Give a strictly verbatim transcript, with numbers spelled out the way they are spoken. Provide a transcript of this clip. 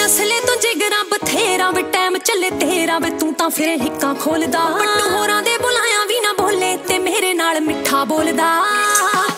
असले तो जिगरा बथेरा वे टाइम चले तेरा वे तू तां फिर हिक्का खोलदा बट्टू होरां दे बुलाया भी ना बोले ते मेरे नाल मिठा बोलदा।